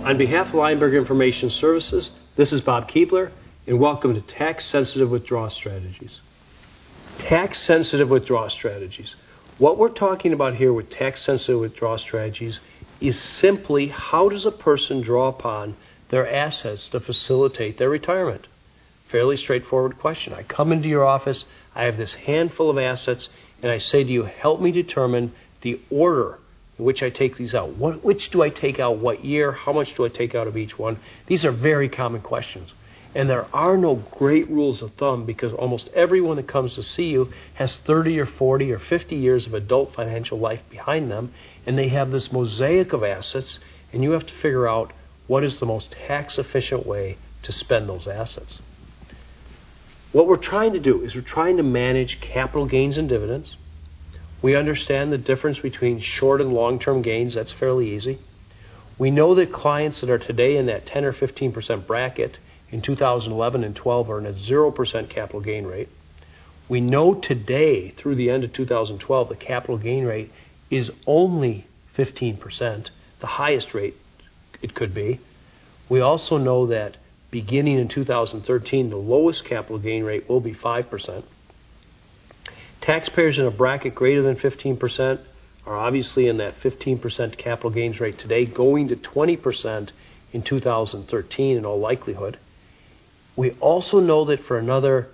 On behalf of Lineberger Information Services, this is Bob Keebler, and welcome to Tax-Sensitive Withdrawal Strategies. Tax-sensitive withdrawal strategies. What we're talking about here with tax-sensitive withdrawal strategies is simply how does a person draw upon their assets to facilitate their retirement? Fairly straightforward question. I come into your office, I have this handful of assets, and I say to you, help me determine the order in which I take these out. Which do I take out what year? How much do I take out of each one? These are very common questions. And there are no great rules of thumb because almost everyone that comes to see you has 30 or 40 or 50 years of adult financial life behind them, and they have this mosaic of assets, and you have to figure out what is the most tax-efficient way to spend those assets. What we're trying to do is we're trying to manage capital gains and dividends. We understand the difference between short and long-term gains. That's fairly easy. We know that clients that are today in that 10 or 15% bracket in 2011 and 12 are in a 0% capital gain rate. We know today, through the end of 2012, the capital gain rate is only 15%, the highest rate it could be. We also know that beginning in 2013, the lowest capital gain rate will be 5%. Taxpayers in a bracket greater than 15% are obviously in that 15% capital gains rate today, going to 20% in 2013 in all likelihood. We also know that for another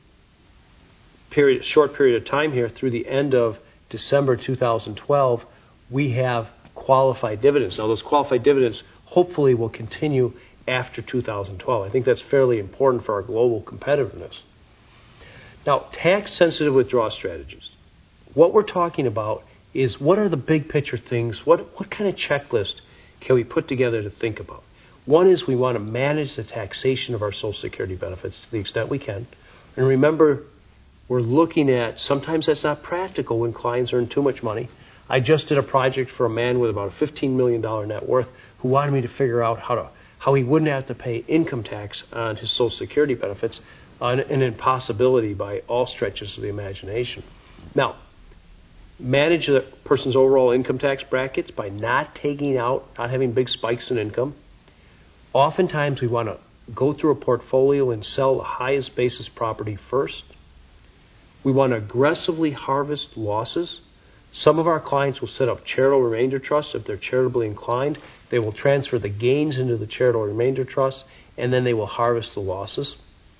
short period of time here, through the end of December 2012, we have qualified dividends. Now, those qualified dividends hopefully will continue after 2012. I think that's fairly important for our global competitiveness. Now, tax-sensitive withdrawal strategies. What we're talking about is what are the big picture things, what kind of checklist can we put together to think about? One is we want to manage the taxation of our Social Security benefits to the extent we can. And remember, we're looking at, sometimes that's not practical when clients earn too much money. I just did a project for a man with about a $15 million net worth who wanted me to figure out how he wouldn't have to pay income tax on his Social Security benefits, an impossibility by all stretches of the imagination. Now, manage the person's overall income tax brackets by not having big spikes in income. Oftentimes, we want to go through a portfolio and sell the highest basis property first. We want to aggressively harvest losses. Some of our clients will set up charitable remainder trusts. If they're charitably inclined, they will transfer the gains into the charitable remainder trust, and then they will harvest the losses.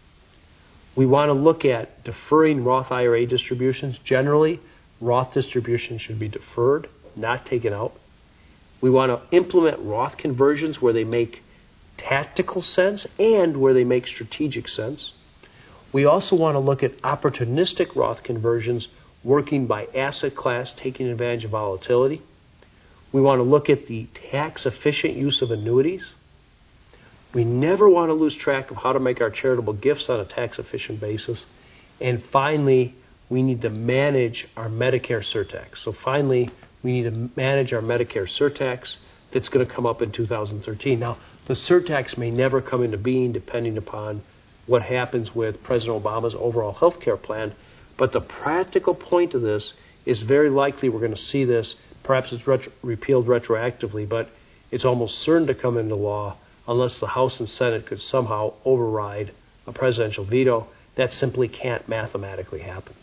We want to look at deferring Roth IRA distributions. Generally, Roth distributions should be deferred, not taken out. We want to implement Roth conversions where they make tactical sense and where they make strategic sense. We also want to look at opportunistic Roth conversions working by asset class, taking advantage of volatility. We want to look at the tax-efficient use of annuities. We never want to lose track of how to make our charitable gifts on a tax-efficient basis. And finally, we need to manage our Medicare surtax. So finally, we need to manage our Medicare surtax that's going to come up in 2013. Now, the surtax may never come into being depending upon what happens with President Obama's overall health care plan, but the practical point of this is very likely we're going to see this. Perhaps it's repealed retroactively, but it's almost certain to come into law unless the House and Senate could somehow override a presidential veto. That simply can't mathematically happen.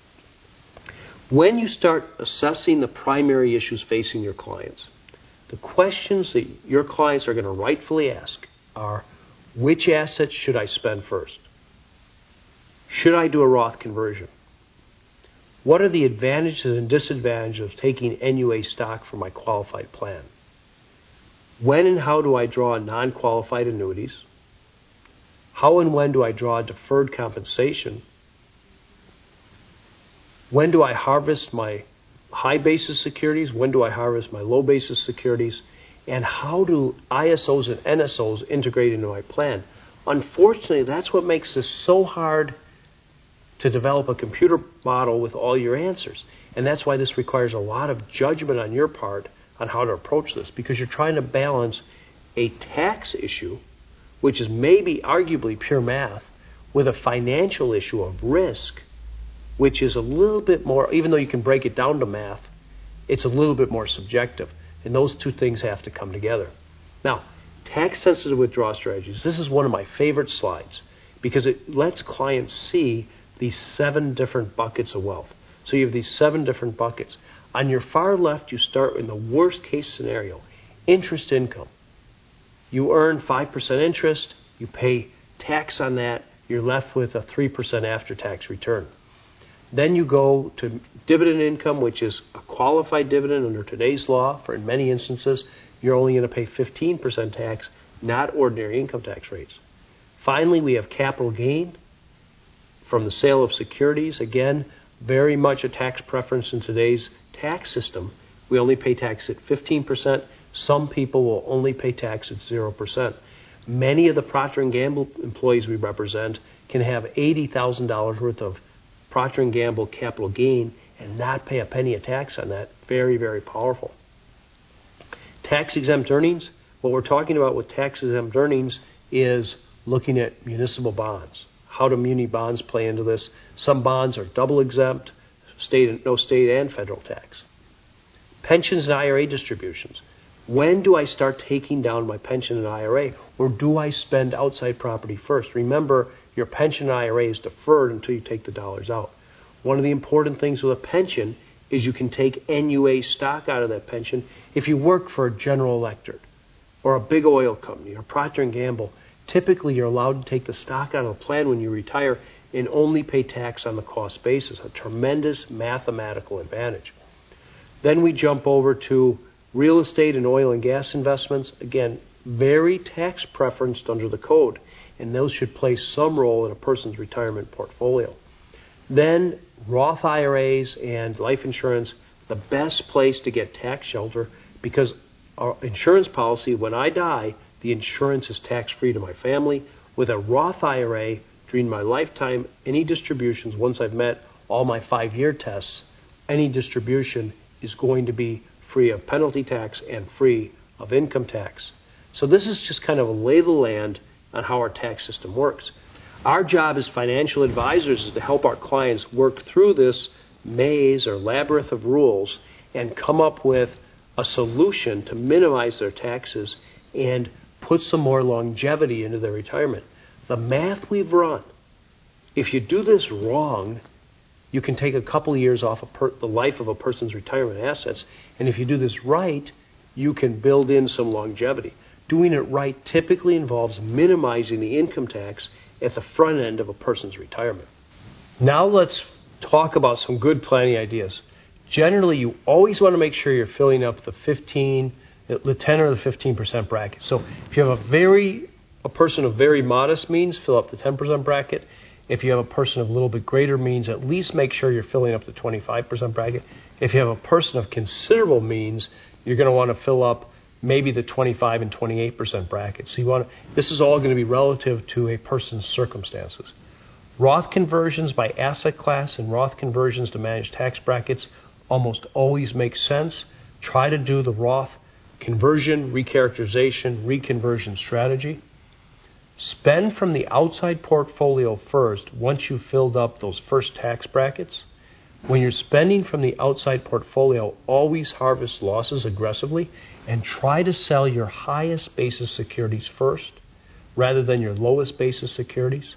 When you start assessing the primary issues facing your clients, the questions that your clients are going to rightfully ask are, which assets should I spend first? Should I do a Roth conversion? What are the advantages and disadvantages of taking NUA stock from my qualified plan? When and how do I draw non-qualified annuities? How and when do I draw deferred compensation? When do I harvest my high basis securities? When do I harvest my low basis securities? And how do ISOs and NSOs integrate into my plan? Unfortunately, that's what makes this so hard to develop a computer model with all your answers. And that's why this requires a lot of judgment on your part on how to approach this, because you're trying to balance a tax issue, which is maybe arguably pure math, with a financial issue of risk, which is a little bit more, even though you can break it down to math, it's a little bit more subjective. And those two things have to come together. Now, Tax-sensitive withdrawal strategies. This is one of my favorite slides because it lets clients see these 7 different buckets of wealth. So you have these 7 different buckets. On your far left, you start in the worst case scenario, interest income. You earn 5% interest, you pay tax on that, you're left with a 3% after-tax return. Then you go to dividend income, which is a qualified dividend under today's law. For in many instances, you're only going to pay 15% tax, not ordinary income tax rates. Finally, we have capital gain from the sale of securities. Again, very much a tax preference in today's tax system. We only pay tax at 15%. Some people will only pay tax at 0%. Many of the Procter & Gamble employees we represent can have $80,000 worth of Procter & Gamble capital gain and not pay a penny of tax on that. Very, very powerful. Tax-exempt earnings. What we're talking about with tax-exempt earnings is looking at municipal bonds. How do muni bonds play into this? Some bonds are double exempt, no state and federal tax. Pensions and IRA distributions. When do I start taking down my pension and IRA, or do I spend outside property first? Remember, your pension and IRA is deferred until you take the dollars out. One of the important things with a pension is you can take NUA stock out of that pension if you work for a General Electric or a big oil company or Procter & Gamble. Typically, you're allowed to take the stock out of the plan when you retire and only pay tax on the cost basis, a tremendous mathematical advantage. Then we jump over to real estate and oil and gas investments. Again, very tax preferenced under the code, and those should play some role in a person's retirement portfolio. Then Roth IRAs and life insurance, the best place to get tax shelter, because our insurance policy, when I die, the insurance is tax-free to my family. With a Roth IRA, during my lifetime, any distributions, once I've met all my 5-year tests, any distribution is going to be free of penalty tax and free of income tax. So this is just kind of a lay of the land on how our tax system works. Our job as financial advisors is to help our clients work through this maze or labyrinth of rules and come up with a solution to minimize their taxes and put some more longevity into their retirement. The math we've run, if you do this wrong, you can take a couple of years off the life of a person's retirement assets. And if you do this right, you can build in some longevity. Doing it right typically involves minimizing the income tax at the front end of a person's retirement. Now let's talk about some good planning ideas. Generally, you always want to make sure you're filling up the 10 or the 15% bracket. So if you have a person of very modest means, fill up the 10% bracket. If you have a person of a little bit greater means, at least make sure you're filling up the 25% bracket. If you have a person of considerable means, you're going to want to fill up maybe the 25 and 28% bracket. So this is all going to be relative to a person's circumstances. Roth conversions by asset class and Roth conversions to managed tax brackets almost always make sense. Try to do the Roth conversion, recharacterization, reconversion strategy. Spend from the outside portfolio first once you've filled up those first tax brackets. When you're spending from the outside portfolio, always harvest losses aggressively and try to sell your highest basis securities first rather than your lowest basis securities.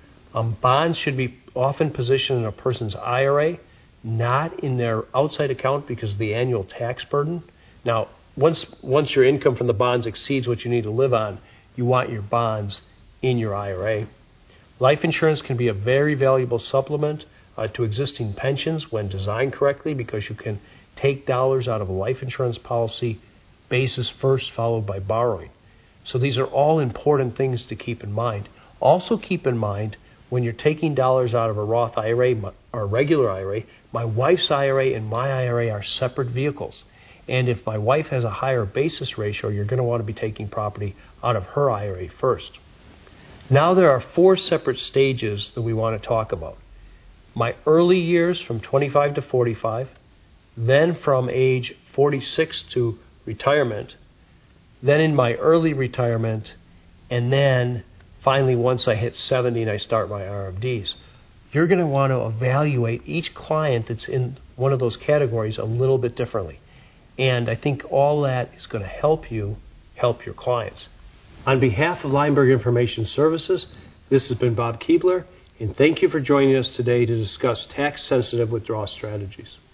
Bonds should be often positioned in a person's IRA, not in their outside account because of the annual tax burden. Now, once your income from the bonds exceeds what you need to live on, you want your bonds in your IRA. Life insurance can be a very valuable supplement to existing pensions when designed correctly because you can take dollars out of a life insurance policy basis first followed by borrowing. So these are all important things to keep in mind. Also keep in mind when you're taking dollars out of a Roth IRA or a regular IRA, my wife's IRA and my IRA are separate vehicles. And if my wife has a higher basis ratio, you're going to want to be taking property out of her IRA first. Now there are 4 separate stages that we want to talk about. My early years from 25 to 45, then from age 46 to retirement, then in my early retirement, and then finally once I hit 70 and I start my RMDs. You're going to want to evaluate each client that's in one of those categories a little bit differently. And I think all that is going to help you help your clients. On behalf of Lineberg Information Services, this has been Bob Keebler, and thank you for joining us today to discuss tax-sensitive withdrawal strategies.